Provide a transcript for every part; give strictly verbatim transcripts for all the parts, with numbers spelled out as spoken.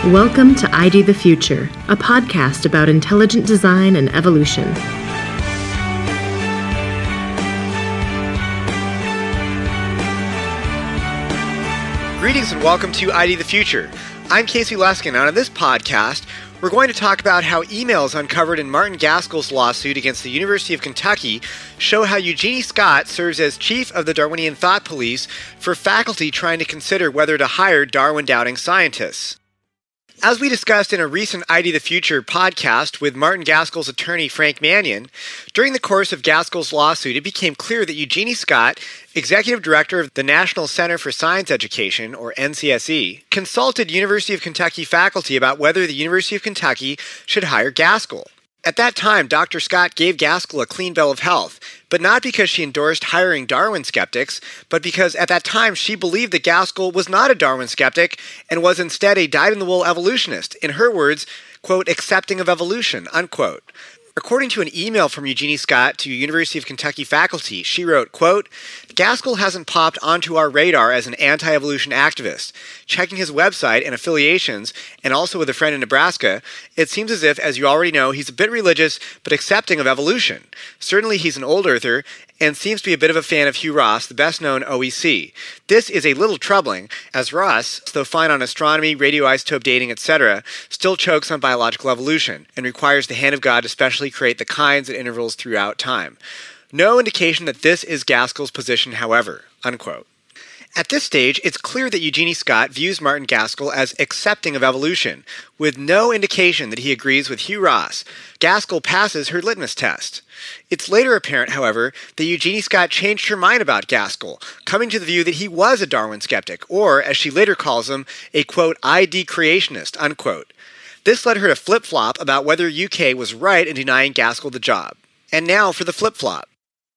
Welcome to I D the Future, a podcast about intelligent design and evolution. Greetings and welcome to I D the Future. I'm Casey Luskin, and on this podcast, we're going to talk about how emails uncovered in Martin Gaskell's lawsuit against the University of Kentucky show how Eugenie Scott serves as chief of the Darwinian thought police for faculty trying to consider whether to hire Darwin-doubting scientists. As we discussed in a recent I D the Future podcast with Martin Gaskell's attorney Frank Mannion, during the course of Gaskell's lawsuit, it became clear that Eugenie Scott, executive director of the National Center for Science Education, or N C S E, consulted University of Kentucky faculty about whether the University of Kentucky should hire Gaskell. At that time, Doctor Scott gave Gaskell a clean bill of health, but not because she endorsed hiring Darwin skeptics, but because at that time she believed that Gaskell was not a Darwin skeptic and was instead a dyed-in-the-wool evolutionist, in her words, quote, accepting of evolution, unquote. According to an email from Eugenie Scott to University of Kentucky faculty, she wrote, quote, Gaskell hasn't popped onto our radar as an anti-evolution activist. Checking his website and affiliations, and also with a friend in Nebraska, it seems as if, as you already know, he's a bit religious but accepting of evolution. Certainly he's an old earther, and seems to be a bit of a fan of Hugh Ross, the best-known O E C. This is a little troubling, as Ross, though fine on astronomy, radioisotope dating, et cetera, still chokes on biological evolution, and requires the hand of God to specially create the kinds at intervals throughout time. No indication that this is Gaskell's position, however, unquote. At this stage, it's clear that Eugenie Scott views Martin Gaskell as accepting of evolution, with no indication that he agrees with Hugh Ross. Gaskell passes her litmus test. It's later apparent, however, that Eugenie Scott changed her mind about Gaskell, coming to the view that he was a Darwin skeptic, or, as she later calls him, a, quote, I D creationist, unquote. This led her to flip-flop about whether U K was right in denying Gaskell the job. And now for the flip-flop.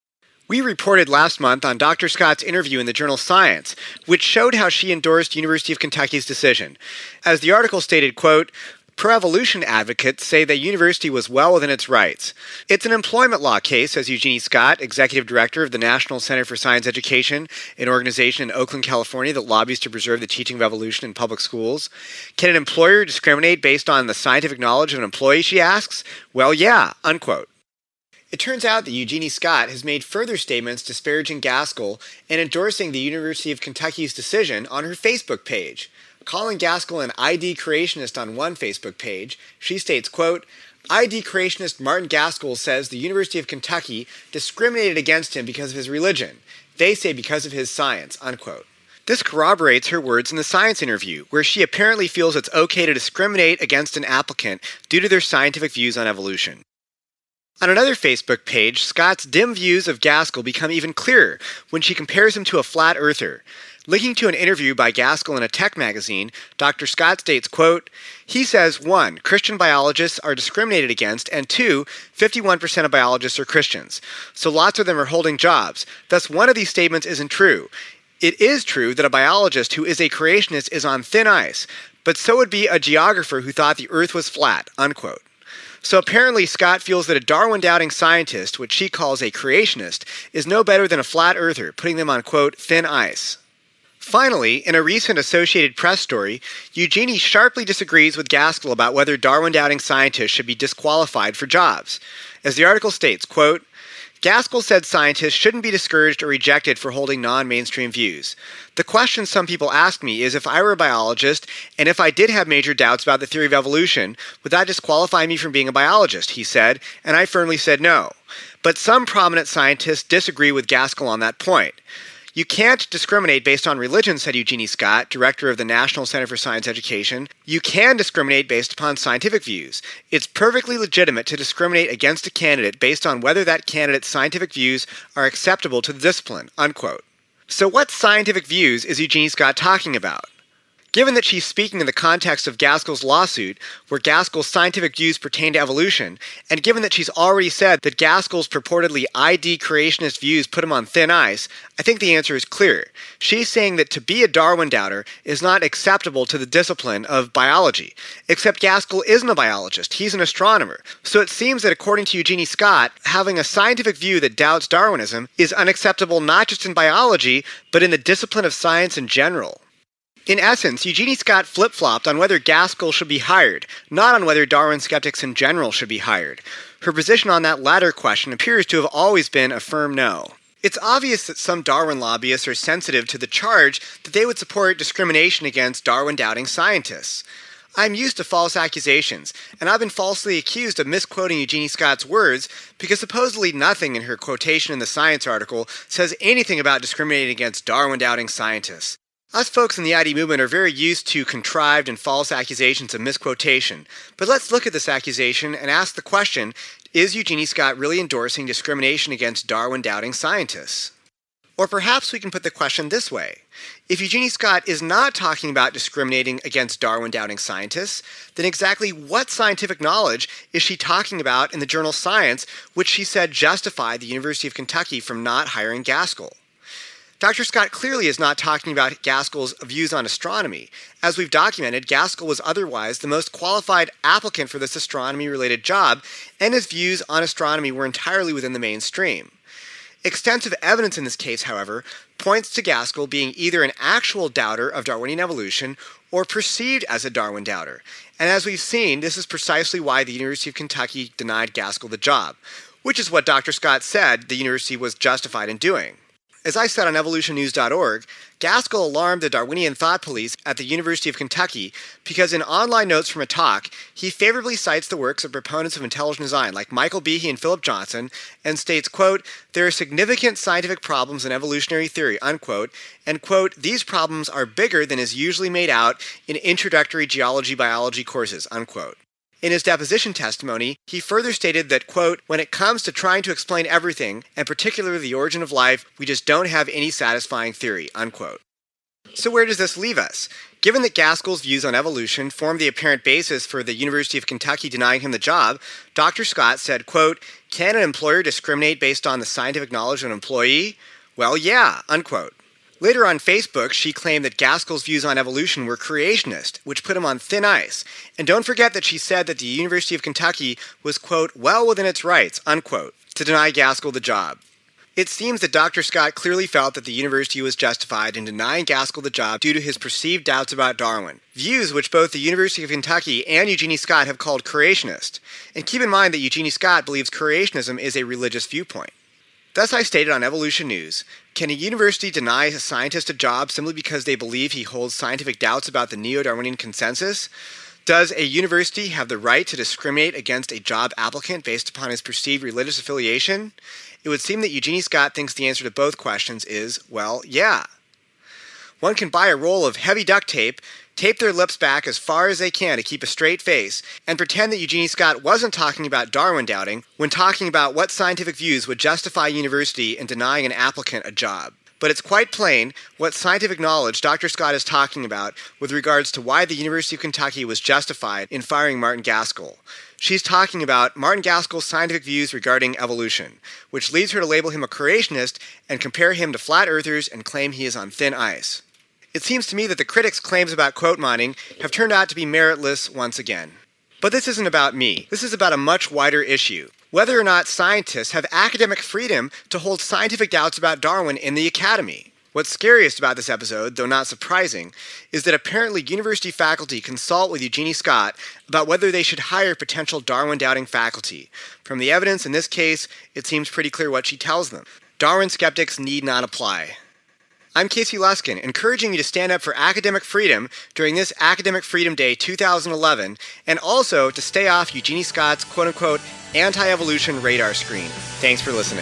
We reported last month on Doctor Scott's interview in the journal Science, which showed how she endorsed University of Kentucky's decision. As the article stated, quote, pro-evolution advocates say the university was well within its rights. It's an employment law case, says Eugenie Scott, executive director of the National Center for Science Education, an organization in Oakland, California that lobbies to preserve the teaching of evolution in public schools. Can an employer discriminate based on the scientific knowledge of an employee, she asks? Well, yeah, unquote. It turns out that Eugenie Scott has made further statements disparaging Gaskell and endorsing the University of Kentucky's decision on her Facebook page. Calling Gaskell an I D creationist on one Facebook page, she states, quote, I D creationist Martin Gaskell says the University of Kentucky discriminated against him because of his religion. They say because of his science, unquote. This corroborates her words in the Science interview, where she apparently feels it's okay to discriminate against an applicant due to their scientific views on evolution. On another Facebook page, Scott's dim views of Gaskell become even clearer when she compares him to a flat earther. Linking to an interview by Gaskell in a tech magazine, Doctor Scott states, quote, he says, one, Christian biologists are discriminated against, and two, fifty-one percent of biologists are Christians. So lots of them are holding jobs. Thus, one of these statements isn't true. It is true that a biologist who is a creationist is on thin ice, but so would be a geographer who thought the earth was flat, unquote. So apparently Scott feels that a Darwin-doubting scientist, which she calls a creationist, is no better than a flat earther, putting them on, quote, thin ice. Finally, in a recent Associated Press story, Eugenie sharply disagrees with Gaskell about whether Darwin-doubting scientists should be disqualified for jobs. As the article states, quote, Gaskell said scientists shouldn't be discouraged or rejected for holding non-mainstream views. The question some people ask me is if I were a biologist, and if I did have major doubts about the theory of evolution, would that disqualify me from being a biologist, he said, and I firmly said no. But some prominent scientists disagree with Gaskell on that point. You can't discriminate based on religion, said Eugenie Scott, director of the National Center for Science Education. You can discriminate based upon scientific views. It's perfectly legitimate to discriminate against a candidate based on whether that candidate's scientific views are acceptable to the discipline, unquote. So what scientific views is Eugenie Scott talking about? Given that she's speaking in the context of Gaskell's lawsuit, where Gaskell's scientific views pertain to evolution, and given that she's already said that Gaskell's purportedly I D creationist views put him on thin ice, I think the answer is clear. She's saying that to be a Darwin doubter is not acceptable to the discipline of biology. Except Gaskell isn't a biologist, he's an astronomer. So it seems that according to Eugenie Scott, having a scientific view that doubts Darwinism is unacceptable not just in biology, but in the discipline of science in general. In essence, Eugenie Scott flip-flopped on whether Gaskell should be hired, not on whether Darwin skeptics in general should be hired. Her position on that latter question appears to have always been a firm no. It's obvious that some Darwin lobbyists are sensitive to the charge that they would support discrimination against Darwin-doubting scientists. I'm used to false accusations, and I've been falsely accused of misquoting Eugenie Scott's words because supposedly nothing in her quotation in the Science article says anything about discriminating against Darwin-doubting scientists. Us folks in the I D movement are very used to contrived and false accusations of misquotation, but let's look at this accusation and ask the question, is Eugenie Scott really endorsing discrimination against Darwin-doubting scientists? Or perhaps we can put the question this way. If Eugenie Scott is not talking about discriminating against Darwin-doubting scientists, then exactly what scientific knowledge is she talking about in the journal Science, which she said justified the University of Kentucky from not hiring Gaskell? Doctor Scott clearly is not talking about Gaskell's views on astronomy. As we've documented, Gaskell was otherwise the most qualified applicant for this astronomy-related job, and his views on astronomy were entirely within the mainstream. Extensive evidence in this case, however, points to Gaskell being either an actual doubter of Darwinian evolution or perceived as a Darwin doubter. And as we've seen, this is precisely why the University of Kentucky denied Gaskell the job, which is what Doctor Scott said the university was justified in doing. As I said on evolution news dot org, Gaskell alarmed the Darwinian thought police at the University of Kentucky because in online notes from a talk, he favorably cites the works of proponents of intelligent design like Michael Behe and Philip Johnson and states, quote, there are significant scientific problems in evolutionary theory, unquote, and, quote, these problems are bigger than is usually made out in introductory geology biology courses, unquote. In his deposition testimony, he further stated that, quote, when it comes to trying to explain everything, and particularly the origin of life, we just don't have any satisfying theory, unquote. So where does this leave us? Given that Gaskell's views on evolution formed the apparent basis for the University of Kentucky denying him the job, Doctor Scott said, quote, can an employer discriminate based on the scientific knowledge of an employee? Well, yeah, unquote. Later on Facebook, she claimed that Gaskell's views on evolution were creationist, which put him on thin ice. And don't forget that she said that the University of Kentucky was, quote, well within its rights, unquote, to deny Gaskell the job. It seems that Doctor Scott clearly felt that the university was justified in denying Gaskell the job due to his perceived doubts about Darwin, views which both the University of Kentucky and Eugenie Scott have called creationist. And keep in mind that Eugenie Scott believes creationism is a religious viewpoint. Thus, I stated on Evolution News, can a university deny a scientist a job simply because they believe he holds scientific doubts about the neo-Darwinian consensus? Does a university have the right to discriminate against a job applicant based upon his perceived religious affiliation? It would seem that Eugenie Scott thinks the answer to both questions is, well, yeah. One can buy a roll of heavy duct tape, tape their lips back as far as they can to keep a straight face, and pretend that Eugenie Scott wasn't talking about Darwin doubting when talking about what scientific views would justify a university in denying an applicant a job. But it's quite plain what scientific knowledge Doctor Scott is talking about with regards to why the University of Kentucky was justified in firing Martin Gaskell. She's talking about Martin Gaskell's scientific views regarding evolution, which leads her to label him a creationist and compare him to flat earthers and claim he is on thin ice. It seems to me that the critics' claims about quote mining have turned out to be meritless once again. But this isn't about me. This is about a much wider issue. Whether or not scientists have academic freedom to hold scientific doubts about Darwin in the academy. What's scariest about this episode, though not surprising, is that apparently university faculty consult with Eugenie Scott about whether they should hire potential Darwin-doubting faculty. From the evidence in this case, it seems pretty clear what she tells them. Darwin skeptics need not apply. I'm Casey Luskin, encouraging you to stand up for academic freedom during this Academic Freedom Day two thousand eleven, and also to stay off Eugenie Scott's quote-unquote anti-evolution radar screen. Thanks for listening.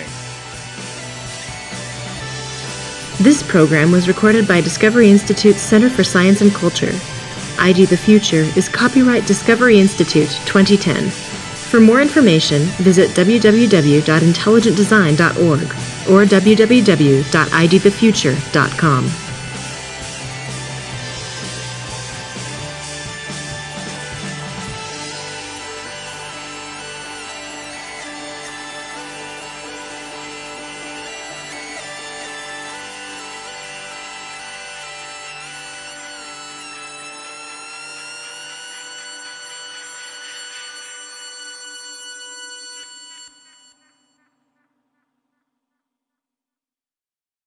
This program was recorded by Discovery Institute's Center for Science and Culture. I D The Future is copyright Discovery Institute twenty ten. For more information, visit w w w dot intelligent design dot org or w w w dot i d the future dot com.